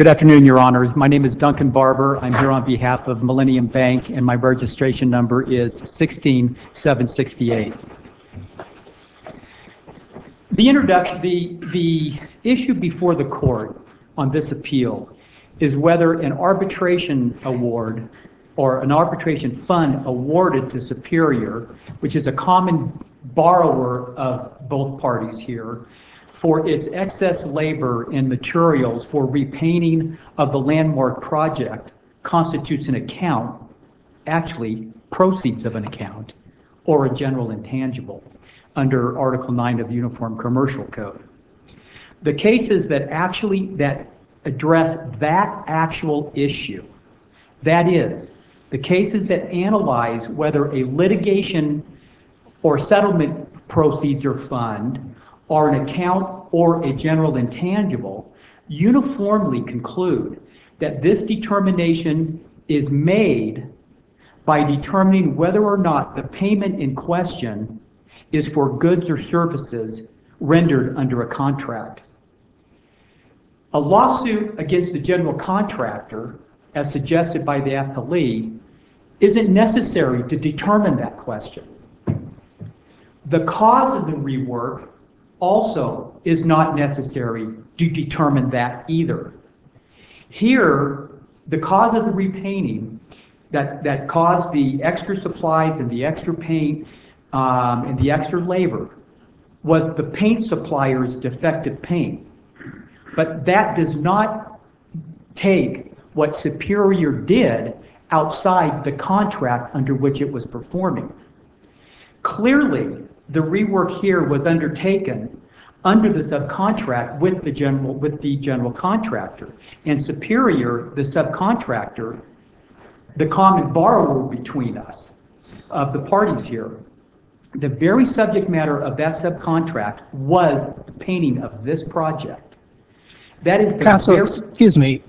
Good afternoon, Your Honors. My name is Duncan Barber. I'm here on behalf of Millennium Bank, and my registration number is 16768. The issue before the court on this appeal is whether an arbitration award or an arbitration fund awarded to Superior, which is a common borrower of both parties here, for its excess labor and materials for repainting of the landmark project constitutes an account, actually proceeds of an account, or a general intangible under Article 9 of the Uniform Commercial Code. The cases that address that actual issue, that is, the cases that analyze whether a litigation or settlement proceeds or fund are an account or a general intangible, uniformly conclude that this determination is made by determining whether or not the payment in question is for goods or services rendered under a contract. A lawsuit against the general contractor, as suggested by the appellee, isn't necessary to determine that question. The cause of the rework also is not necessary to determine that either. Here, the cause of the repainting that caused the extra supplies and the extra paint and the extra labor was the paint supplier's defective paint. But that does not take what Superior did outside the contract under which it was performing. Clearly, the rework here was undertaken under the subcontract with the general contractor, and Superior, the subcontractor, the common borrower between us, of the parties here. The very subject matter of that subcontract was the painting of this project. That is the Counsel, excuse me.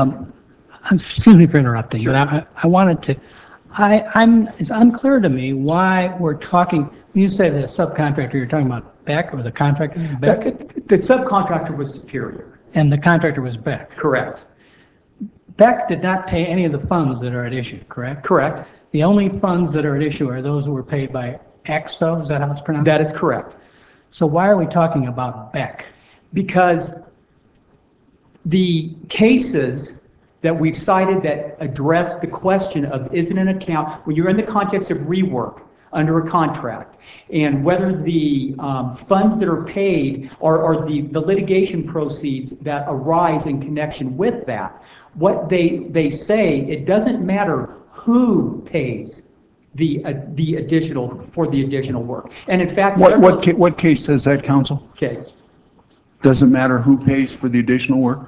Excuse me for interrupting, sure. But I wanted to. It's unclear to me why we're talking. When you say the subcontractor, you're talking about Beck or the contractor? Beck? The subcontractor was Superior. And the contractor was Beck? Correct. Beck did not pay any of the funds that are at issue, correct? Correct. The only funds that are at issue are those that were paid by AXO, is that how it's pronounced? That is correct. So why are we talking about Beck? Because the cases that we've cited that address the question of is it an account, when you're in the context of rework under a contract, and whether the funds that are paid or the litigation proceeds that arise in connection with that, what they say, it doesn't matter who pays the additional for the additional work. And in fact, what case says that, counsel? Okay. Doesn't matter who pays for the additional work?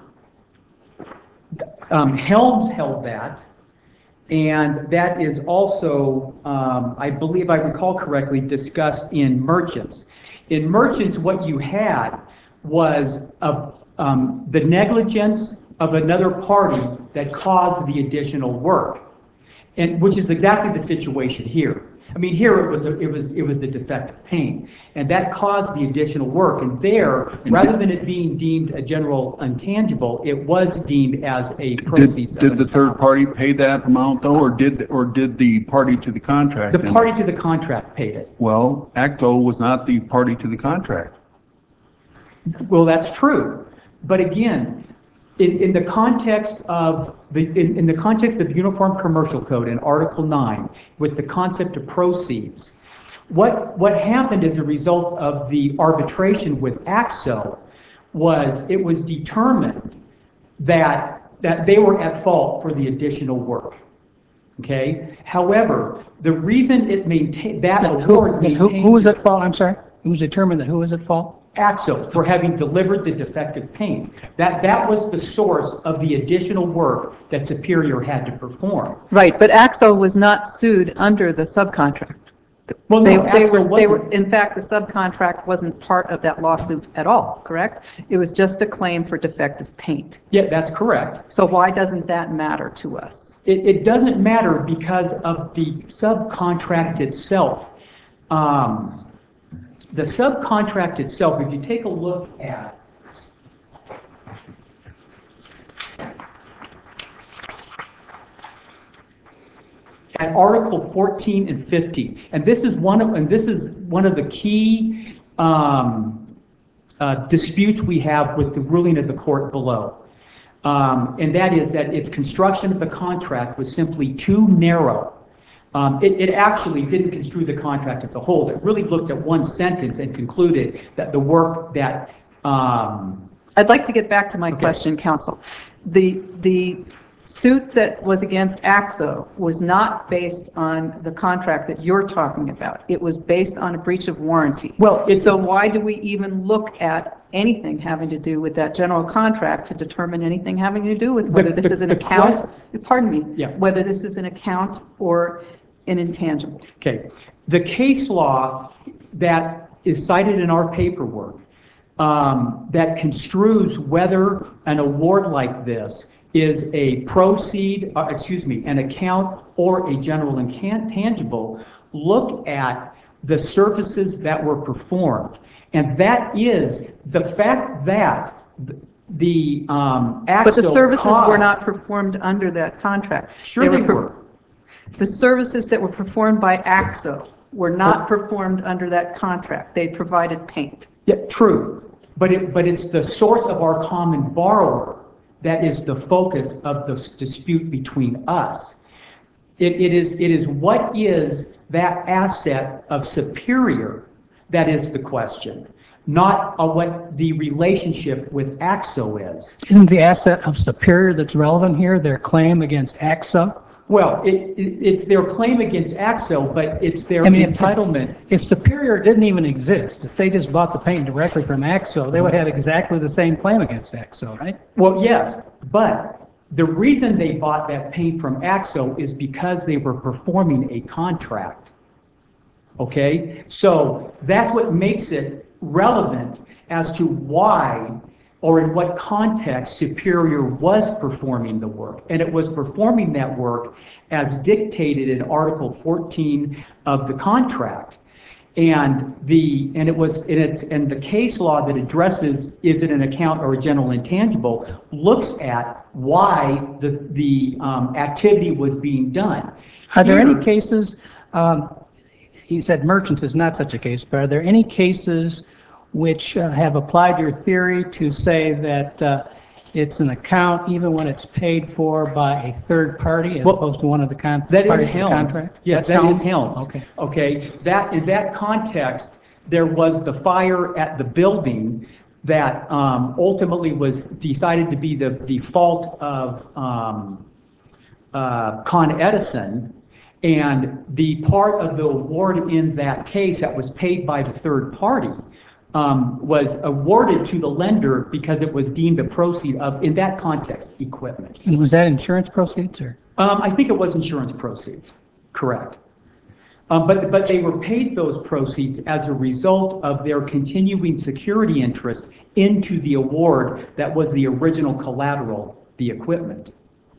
Helms held that, and that is also, I believe I recall correctly, discussed in Merchants. In Merchants, what you had was the negligence of another party that caused the additional work, and which is exactly the situation here. I mean, here it was the defective paint, and that caused the additional work. And there, rather than it being deemed a general intangible, it was deemed as a proceeds. Did the third party pay that amount though, or did the party to the contract? The party to the contract paid it. Well, ACTO was not the party to the contract. Well, that's true, but again, in the context of the Uniform Commercial Code in Article 9, with the concept of proceeds, what happened as a result of the arbitration with AXO was it was determined that they were at fault for the additional work. Okay. However, the reason it maintained that award who was at fault? I'm sorry. It was determined that who was at fault? AXO, for having delivered the defective paint. That was the source of the additional work that Superior had to perform. Right, but AXO was not sued under the subcontract. Well, no, AXO wasn't. In fact, the subcontract wasn't part of that lawsuit at all, correct? It was just a claim for defective paint. Yeah, that's correct. So why doesn't that matter to us? It doesn't matter because of the subcontract itself. The subcontract itself, if you take a look at at Article 14 and 15. And this is one of the key disputes we have with the ruling of the court below. And that is that its construction of the contract was simply too narrow. It actually didn't construe the contract as a whole. It really looked at one sentence and concluded that the work that... I'd like to get back to my question, counsel. The suit that was against AXO was not based on the contract that you're talking about. It was based on a breach of warranty. Well, so why do we even look at anything having to do with that general contract to determine anything having to do with whether this is an account, pardon me, whether this is an account or an intangible? Okay. The case law that is cited in our paperwork that construes whether an award like this is a an account or a general intangible, look at the services that were performed. And that is the fact that the AXO... But the services were not performed under that contract. Sure they were. The services that were performed by AXO were not performed under that contract. They provided paint. Yeah, true. But it's the source of our common borrower that is the focus of the dispute between us. It is what is that asset of Superior that is the question, not what the relationship with AXO is. Isn't the asset of Superior that's relevant here their claim against AXO? Well, it's their claim against AXO, but it's their entitlement. If Superior didn't even exist, if they just bought the paint directly from AXO, they would have exactly the same claim against AXO, right? Well, yes, but the reason they bought that paint from AXO is because they were performing a contract. Okay? So that's what makes it relevant as to why or in what context Superior was performing the work. And it was performing that work as dictated in Article 14 of the contract. And the case law that addresses is it an account or a general intangible looks at why the activity was being done. Are there any cases, you said merchants is not such a case, but are there any cases which have applied your theory to say that it's an account even when it's paid for by a third party as opposed to one of the parties to the contract? Yes, that is Helms. Okay. In that context, there was the fire at the building that ultimately was decided to be the fault of Con Edison, and the part of the award in that case that was paid by the third party was awarded to the lender because it was deemed a proceed of, in that context, equipment. And was that insurance proceeds? Or? I think it was insurance proceeds, correct. But they were paid those proceeds as a result of their continuing security interest into the award that was the original collateral, the equipment.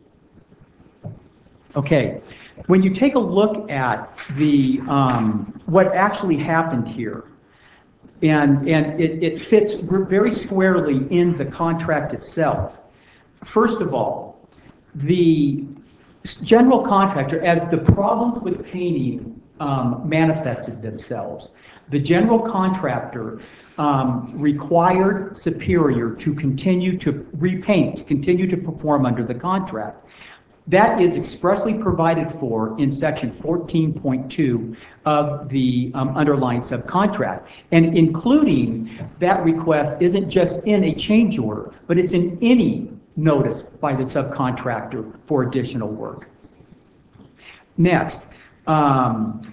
Okay, when you take a look at the what actually happened here, and it fits very squarely in the contract itself. First of all, the general contractor, as the problems with painting manifested themselves, the general contractor required Superior to continue to repaint, continue to perform under the contract. That is expressly provided for in section 14.2 of the underlying subcontract. And including that request isn't just in a change order, but it's in any notice by the subcontractor for additional work. Next, in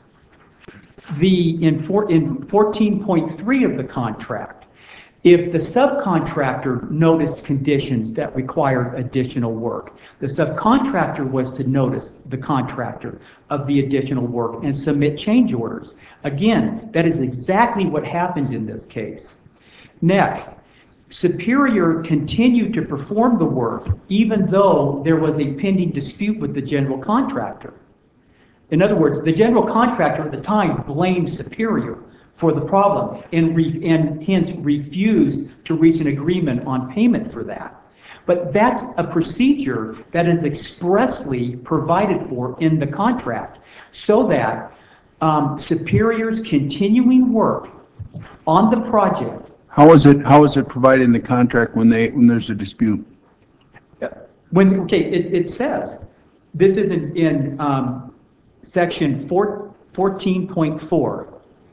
14.3 of the contract, if the subcontractor noticed conditions that required additional work, the subcontractor was to notice the contractor of the additional work and submit change orders. Again, that is exactly what happened in this case. Next, Superior continued to perform the work even though there was a pending dispute with the general contractor. In other words, the general contractor at the time blamed Superior for the problem and hence refused to reach an agreement on payment for that. But that's a procedure that is expressly provided for in the contract so that Superior's continuing work on the project. How is it provided in the contract when there's a dispute? It says, this is in section 14.4.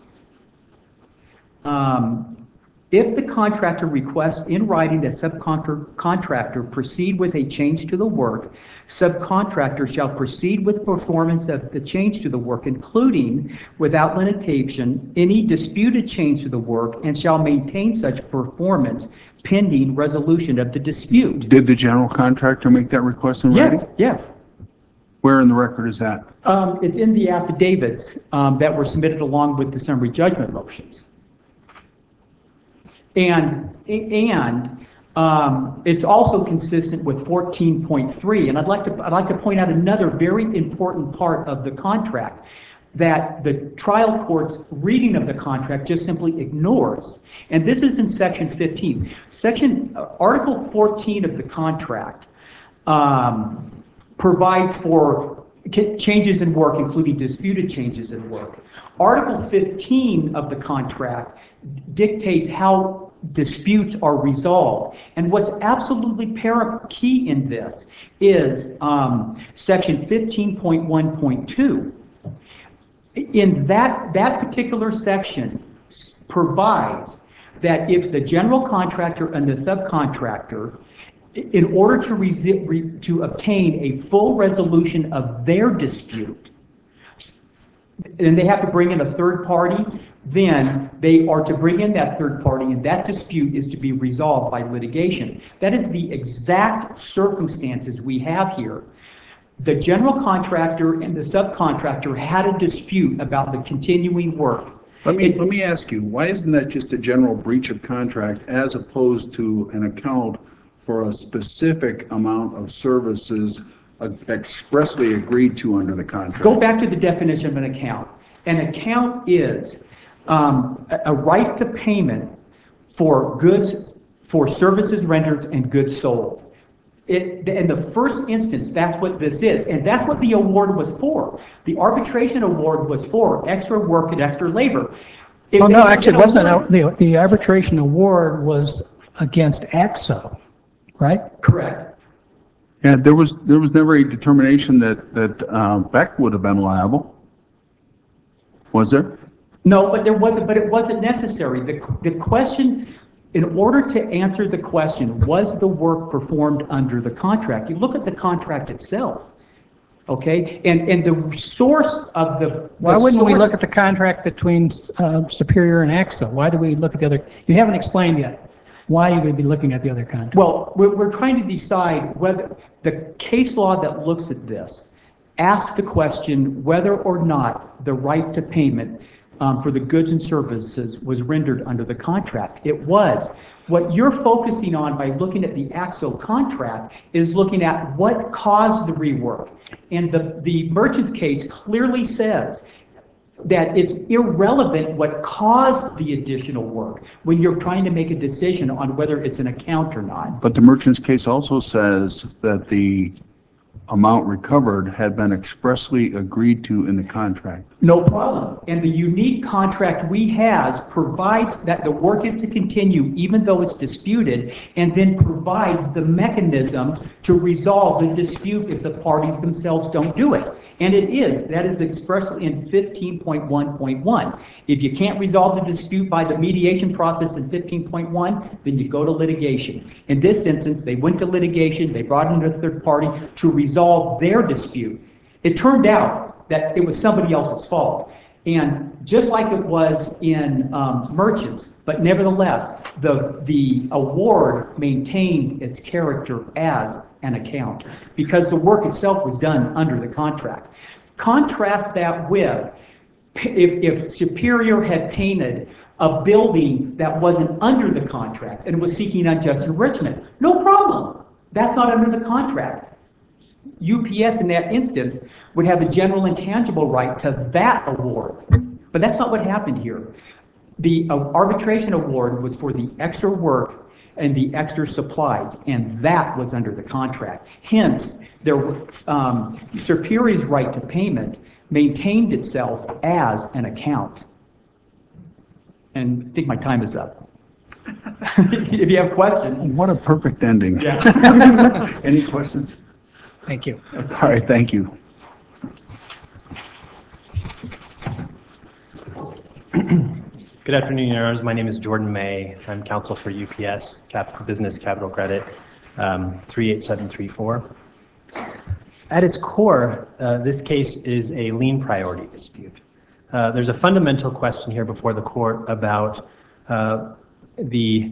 If the contractor requests in writing that subcontractor proceed with a change to the work, subcontractor shall proceed with performance of the change to the work, including without limitation any disputed change to the work, and shall maintain such performance pending resolution of the dispute. Did the general contractor make that request in writing? Yes. Where in the record is that? It's in the affidavits that were submitted along with the summary judgment motions. And it's also consistent with 14.3. And I'd like to point out another very important part of the contract that the trial court's reading of the contract just simply ignores. And this is in section 15. Article 14 of the contract provides for changes in work, including disputed changes in work. Article 15 of the contract dictates how disputes are resolved. And what's absolutely key in this is section 15.1.2. In that particular section provides that if the general contractor and the subcontractor, in order to obtain a full resolution of their dispute, and they have to bring in a third party, then they are to bring in that third party, and that dispute is to be resolved by litigation. That is the exact circumstances we have here. The general contractor and the subcontractor had a dispute about the continuing work. Let me ask you, why isn't that just a general breach of contract as opposed to an account for a specific amount of services expressly agreed to under the contract? Go back to the definition of an account. An account is a right to payment for goods, for services rendered and goods sold. In the first instance, that's what this is, and that's what the award was for. The arbitration award was for extra work and extra labor. Well, no, actually, it wasn't. The arbitration award was against AXO, right? Correct. Yeah, there was never a determination that Beck would have been liable. Was there? No, but there wasn't. But it wasn't necessary. The question, in order to answer the question, was the work performed under the contract? You look at the contract itself, okay, and the source of the. Why wouldn't we look at the contract between Superior and AXO? Why do we look at the other? You haven't explained yet why you would be looking at the other contract. Well, we're trying to decide whether the case law that looks at this asks the question whether or not the right to payment for the goods and services was rendered under the contract. It was. What you're focusing on by looking at the AXO contract is looking at what caused the rework. And the merchant's case clearly says that it's irrelevant what caused the additional work when you're trying to make a decision on whether it's an account or not. But the merchant's case also says that the amount recovered had been expressly agreed to in the contract. No problem. And the unique contract we have provides that the work is to continue even though it's disputed, and then provides the mechanism to resolve the dispute if the parties themselves don't do it. And it is. That is expressly in 15.1.1. If you can't resolve the dispute by the mediation process in 15.1, then you go to litigation. In this instance, they went to litigation. They brought in a third party to resolve their dispute. It turned out that it was somebody else's fault. And just like it was in merchants, but nevertheless, the award maintained its character as an account because the work itself was done under the contract. Contrast that with if Superior had painted a building that wasn't under the contract and was seeking unjust enrichment. No problem. That's not under the contract. UPS in that instance would have a general intangible right to that award. But that's not what happened here. The arbitration award was for the extra work and the extra supplies, and that was under the contract. Hence, Superior's right to payment maintained itself as an account. And I think my time is up. If you have questions. What a perfect ending. Yeah. Any questions? Thank you. All right, thank you. Good afternoon, Your Honors. My name is Jordan May. I'm counsel for UPS Business Capital Credit 38734. At its core, this case is a lien priority dispute. There's a fundamental question here before the court about the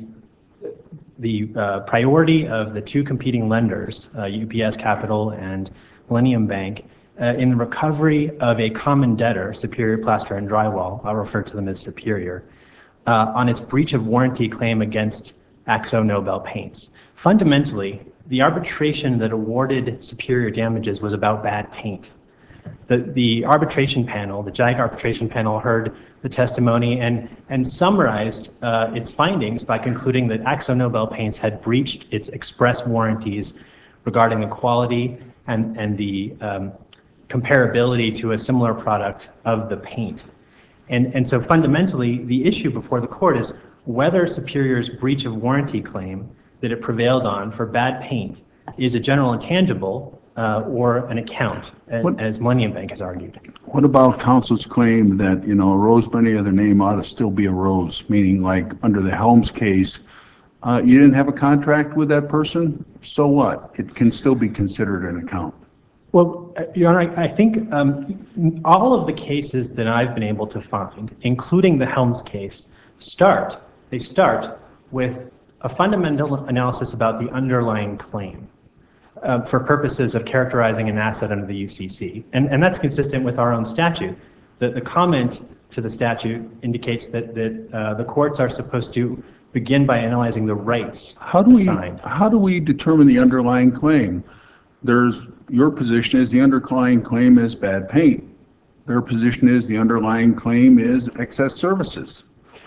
priority of the two competing lenders, UPS Capital and Millennium Bank, in the recovery of a common debtor, Superior Plaster and Drywall, I'll refer to them as Superior, on its breach of warranty claim against Akzo Nobel Paints. Fundamentally, the arbitration that awarded Superior damages was about bad paint. The arbitration panel, the JAG arbitration panel, heard the testimony and summarized its findings by concluding that Akzo Nobel Paints had breached its express warranties regarding the quality and the comparability to a similar product of the paint. And so fundamentally, the issue before the court is whether Superior's breach of warranty claim that it prevailed on for bad paint is a general intangible or an account, as Millennium Bank has argued. What about counsel's claim that, a rose by any other name ought to still be a rose, meaning like under the Helms case, you didn't have a contract with that person, so what? It can still be considered an account. Well, Your Honor, I think all of the cases that I've been able to find, including the Helms case, start with a fundamental analysis about the underlying claim for purposes of characterizing an asset under the UCC. And that's consistent with our own statute. The comment to the statute indicates that the courts are supposed to begin by analyzing the rights assigned. How do we determine the underlying claim? Your position is the underlying claim is bad paint. Their position is the underlying claim is excess services.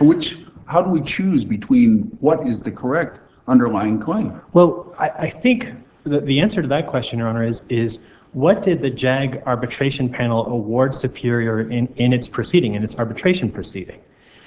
How do we choose between what is the correct underlying claim? Well, I think the answer to that question, Your Honor, is what did the JAG arbitration panel award Superior in its proceeding, in its arbitration proceeding?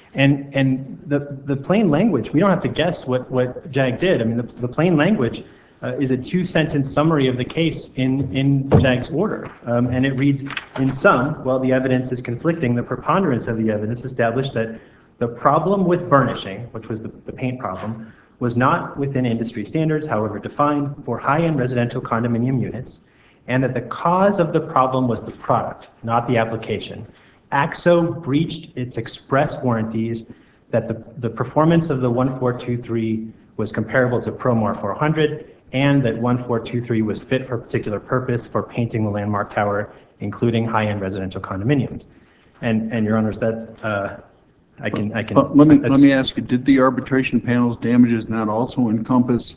And the plain language, we don't have to guess what JAG did. I mean, the plain language is a two-sentence summary of the case in JAG's order. And it reads, in sum, while the evidence is conflicting, the preponderance of the evidence established that the problem with burnishing, which was the paint problem, was not within industry standards, however defined, for high-end residential condominium units, and that the cause of the problem was the product, not the application. Akzo breached its express warranties that the performance of the 1423 was comparable to Promar 400, and that 1423 was fit for a particular purpose for painting the landmark tower, including high-end residential condominiums. And Your Honors, that I can. Let me ask you: did the arbitration panel's damages not also encompass,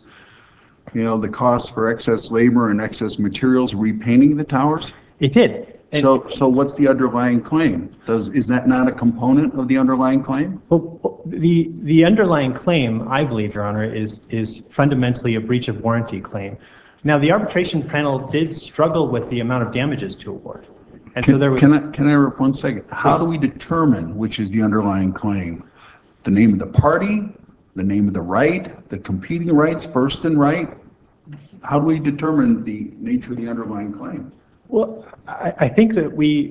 the costs for excess labor and excess materials repainting the towers? It did. So what's the underlying claim? Is that not a component of the underlying claim? Well, the underlying claim, I believe, Your Honor, is fundamentally a breach of warranty claim. Now, the arbitration panel did struggle with the amount of damages to award. And so there was. Can I interrupt 1 second? How do we determine which is the underlying claim? The name of the party, the name of the right, the competing rights, first and right? How do we determine the nature of the underlying claim? Well, I think that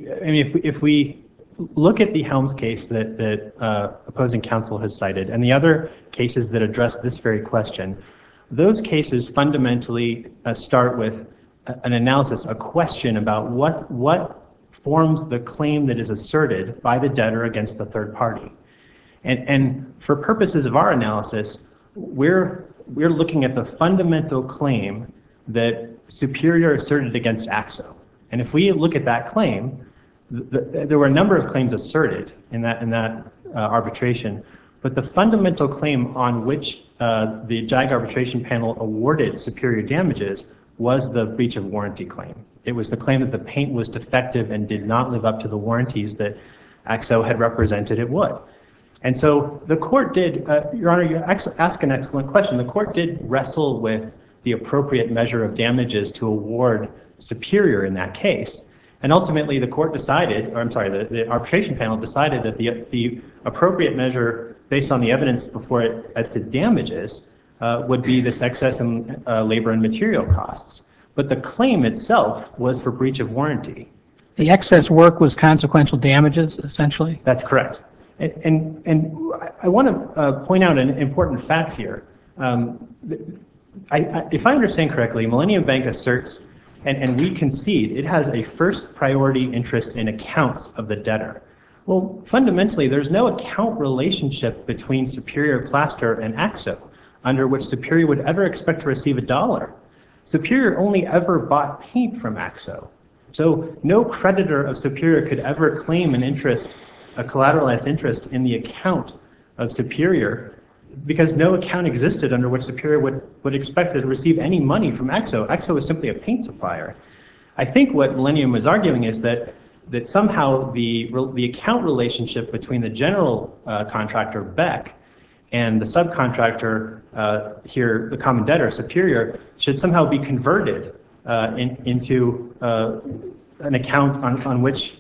if we look at the Helms case that opposing counsel has cited and the other cases that address this very question, those cases fundamentally start with an analysis, a question about what forms the claim that is asserted by the debtor against the third party. And for purposes of our analysis, we're looking at the fundamental claim that Superior asserted against Akzo. And if we look at that claim, there were a number of claims asserted in that arbitration, but the fundamental claim on which the JAG arbitration panel awarded Superior damages was the breach of warranty claim. It was the claim that the paint was defective and did not live up to the warranties that Akzo had represented it would. And so the court did, Your Honor, you ask an excellent question. The court did wrestle with the appropriate measure of damages to award Superior in that case. And ultimately, the court decided, or I'm sorry, the arbitration panel decided that the appropriate measure based on the evidence before it as to damages would be this excess in labor and material costs. But the claim itself was for breach of warranty. The excess work was consequential damages, essentially? That's correct. And I want to point out an important fact here. If I understand correctly, Millennium Bank asserts, and we concede, it has a first priority interest in accounts of the debtor. Well, fundamentally, there's no account relationship between Superior Plaster and AXO under which Superior would ever expect to receive $1. Superior only ever bought paint from AXO. So no creditor of Superior could ever claim an interest, a collateralized interest in the account of Superior, because no account existed under which Superior would expect to receive any money from AXO. AXO was simply a paint supplier. I think what Millennium was arguing is that somehow the account relationship between the general contractor, Beck, and the subcontractor here, the common debtor, Superior, should somehow be converted into an account on which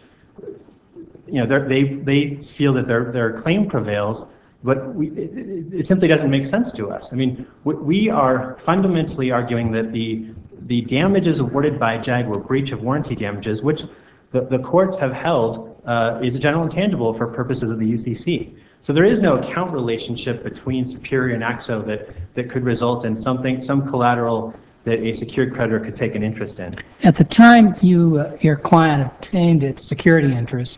they feel that their claim prevails, but it simply doesn't make sense to us. I mean, we are fundamentally arguing that the damages awarded by JAG were breach of warranty damages, which the courts have held is a general intangible for purposes of the UCC. So there is no account relationship between Superior and AXO that could result in some collateral that a secured creditor could take an interest in. At the time your client obtained its security interest,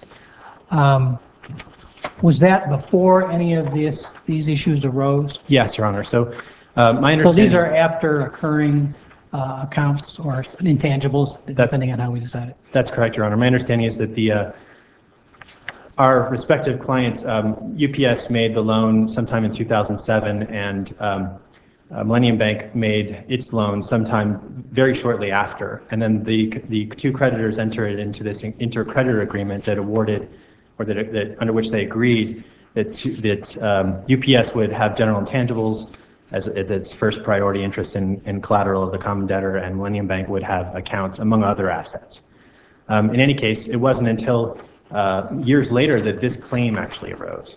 was that before any of these issues arose? Yes, Your Honor. So my understanding... So these are after occurring accounts or intangibles, depending on how we decide it? That's correct, Your Honor. My understanding is that our respective clients, UPS made the loan sometime in 2007, and Millennium Bank made its loan sometime very shortly after. And then the two creditors entered into this inter-creditor agreement that awarded, or that under which they agreed that UPS would have general intangibles as its first priority interest in collateral of the common debtor, and Millennium Bank would have accounts among other assets. In any case, it wasn't until years later that this claim actually arose.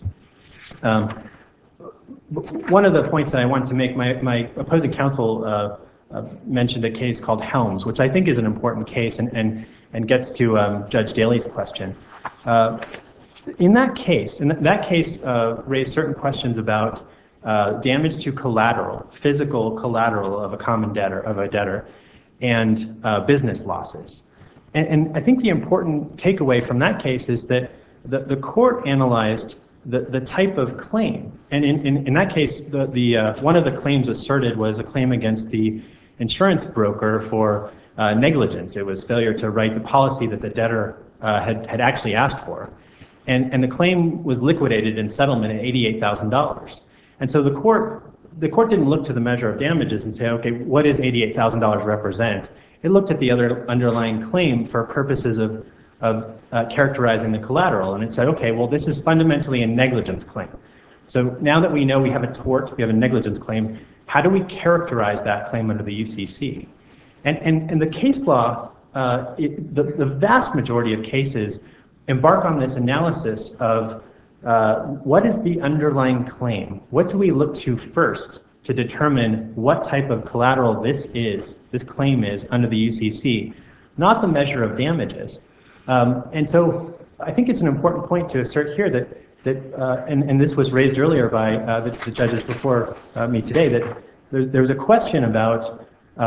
One of the points that I wanted to make, my opposing counsel mentioned a case called Helms, which I think is an important case and gets to Judge Daly's question. In that case raised certain questions about damage to collateral, physical collateral of a common debtor, and business losses. And I think the important takeaway from that case is that the court analyzed the type of claim. And in that case, one of the claims asserted was a claim against the insurance broker for negligence. It was failure to write the policy that the debtor had actually asked for. And the claim was liquidated in settlement at $88,000. And so the court didn't look to the measure of damages and say, okay, what does $88,000 represent? It looked at the other underlying claim for purposes of characterizing the collateral. And it said, okay, well, this is fundamentally a negligence claim. So now that we know we have a tort, we have a negligence claim, how do we characterize that claim under the UCC? And the case law, the vast majority of cases embark on this analysis of what is the underlying claim? What do we look to first to determine what type of collateral this claim is under the UCC, not the measure of damages. And so I think it's an important point to assert here and this was raised earlier by the judges before me today, that there was a question about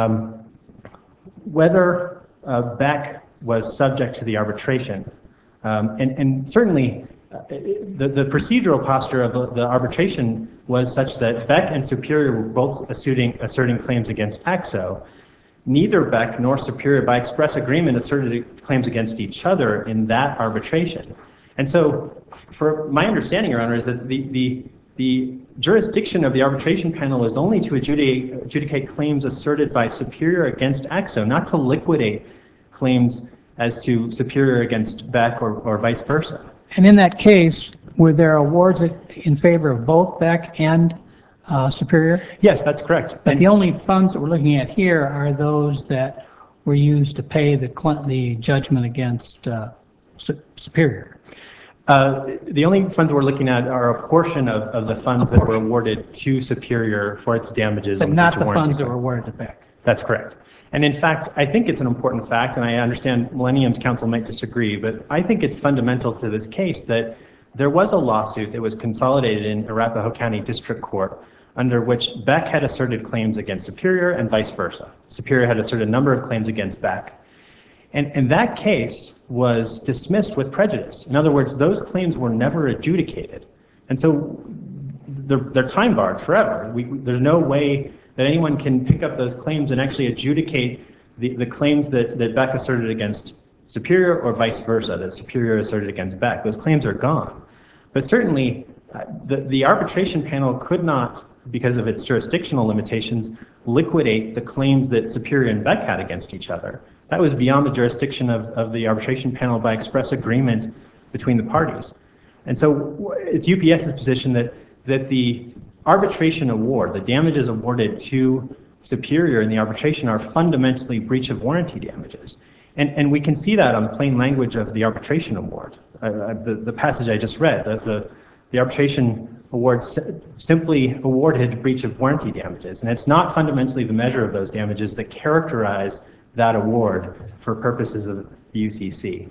whether Beck was subject to the arbitration. And certainly the procedural posture of the arbitration was such that Beck and Superior were both asserting claims against AXO. Neither Beck nor Superior, by express agreement, asserted claims against each other in that arbitration. And so, for my understanding, Your Honor, is that the jurisdiction of the arbitration panel is only to adjudicate claims asserted by Superior against AXO, not to liquidate claims as to Superior against Beck or vice versa. And in that case, were there awards in favor of both Beck and Superior? Yes, that's correct. But the only funds that we're looking at here are those that were used to pay the judgment against Superior. The only funds we're looking at are a portion of the funds that were awarded to Superior for its damages. But on not breach of the warranty funds that claim. were awarded to Beck. That's correct. And in fact, I think it's an important fact, and I understand Millennium's counsel might disagree, but I think it's fundamental to this case that there was a lawsuit that was consolidated in Arapahoe County District Court under which Beck had asserted claims against Superior and vice versa. Superior had asserted a number of claims against Beck. And that case was dismissed with prejudice. In other words, those claims were never adjudicated. And so they're time barred forever. There's no way that anyone can pick up those claims and actually adjudicate the claims that Beck asserted against Superior or vice versa, that Superior asserted against Beck. Those claims are gone. But certainly, the arbitration panel could not, because of its jurisdictional limitations, liquidate the claims that Superior and Beck had against each other. That was beyond the jurisdiction of the arbitration panel by express agreement between the parties. And so it's UPS's position that the arbitration award, the damages awarded to Superior in the arbitration, are fundamentally breach of warranty damages. And we can see that on the plain language of the arbitration award. The passage I just read, the arbitration award simply awarded breach of warranty damages. And it's not fundamentally the measure of those damages that characterize that award for purposes of the UCC.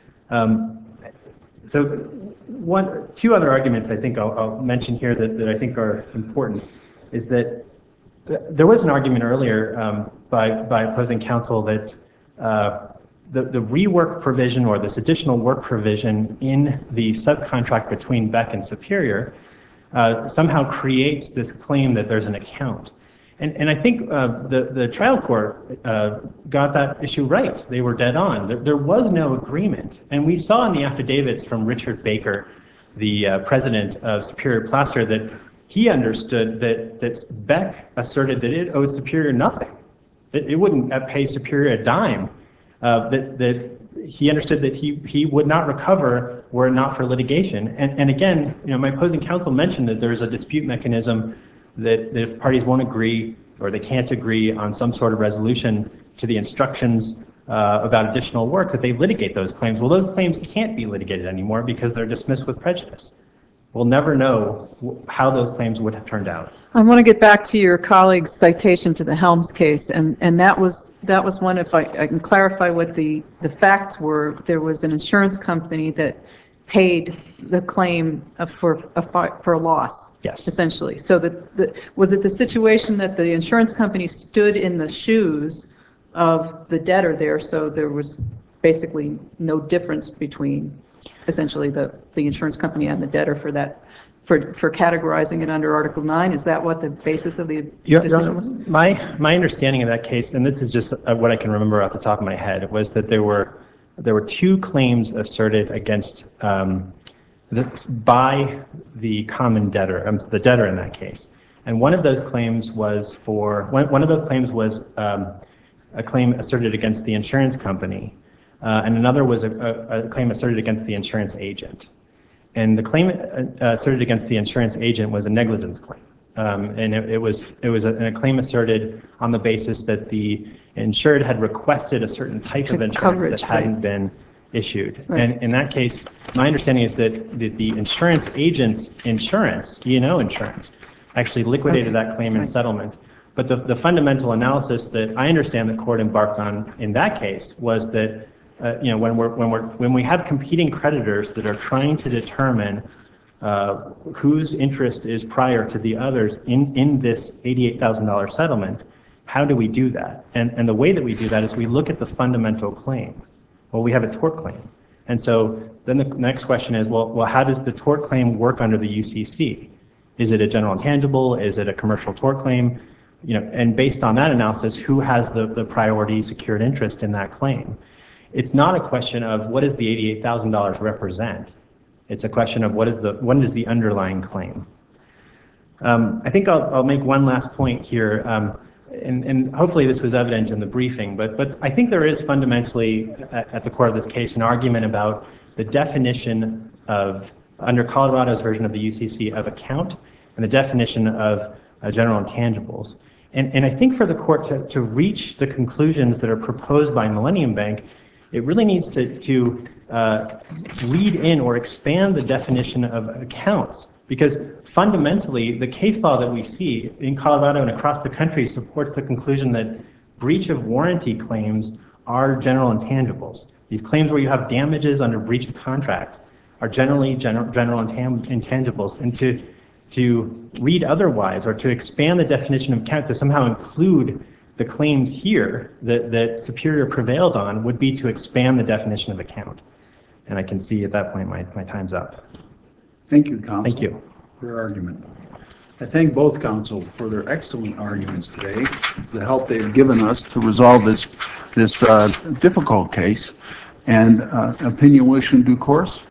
So two other arguments I think I'll mention here that I think are important is that there was an argument earlier by opposing counsel that the rework provision or this additional work provision in the subcontract between Beck and Superior somehow creates this claim that there's an account. And I think the trial court got that issue right. They were dead on. There was no agreement. And we saw in the affidavits from Richard Baker, the president of Superior Plaster, that he understood that Beck asserted that it owed Superior nothing. It wouldn't pay Superior a dime. That he understood that he would not recover were it not for litigation. And again, my opposing counsel mentioned that there's a dispute mechanism that if parties won't agree or they can't agree on some sort of resolution to the instructions about additional work, that they litigate those claims. Well, those claims can't be litigated anymore because they're dismissed with prejudice. We'll never know how those claims would have turned out. I want to get back to your colleague's citation to the Helms case, and that was one, if I can clarify what the facts were. There was an insurance company that paid the claim for a loss, Yes. essentially. So was it the situation that the insurance company stood in the shoes of the debtor there, so there was basically no difference between essentially the insurance company and the debtor for that, for categorizing it under Article 9? Is that what the basis of the decision was? My understanding of that case, and this is just what I can remember off the top of my head, was that there were two claims asserted against by the common debtor, the debtor in that case, and one of those claims was a claim asserted against the insurance company, and another was a claim asserted against the insurance agent. And the claim asserted against the insurance agent was a negligence claim, and it was a claim asserted on the basis that the insured had requested a certain type of insurance Coverage, that hadn't been issued. Right. And in that case, my understanding is that the insurance agent's insurance, E&O insurance, actually liquidated that claim in settlement. But the fundamental analysis that I understand the court embarked on in that case was that when we have competing creditors that are trying to determine whose interest is prior to the others in this $88,000 settlement, how do we do that? And the way that we do that is we look at the fundamental claim. Well, we have a tort claim. And so then the next question is, well, how does the tort claim work under the UCC? Is it a general intangible? Is it a commercial tort claim? And based on that analysis, who has the priority secured interest in that claim? It's not a question of what does the $88,000 represent. It's a question of what is the underlying claim. I think I'll make one last point here, and hopefully this was evident in the briefing, but I think there is fundamentally at the core of this case an argument about the definition under Colorado's version of the UCC, of account and the definition of general intangibles. And I think for the court to reach the conclusions that are proposed by Millennium Bank, it really needs to read in or expand the definition of accounts, because fundamentally the case law that we see in Colorado and across the country supports the conclusion that breach of warranty claims are general intangibles. These claims where you have damages under breach of contract are generally general intangibles, and to read otherwise or to expand the definition of account to somehow include the claims here that Superior prevailed on would be to expand the definition of account. And I can see at that point my time's up. Thank you, counsel. Thank you. For your argument. I thank both counsel for their excellent arguments today, the help they've given us to resolve this difficult case, and opinion will issue in due course.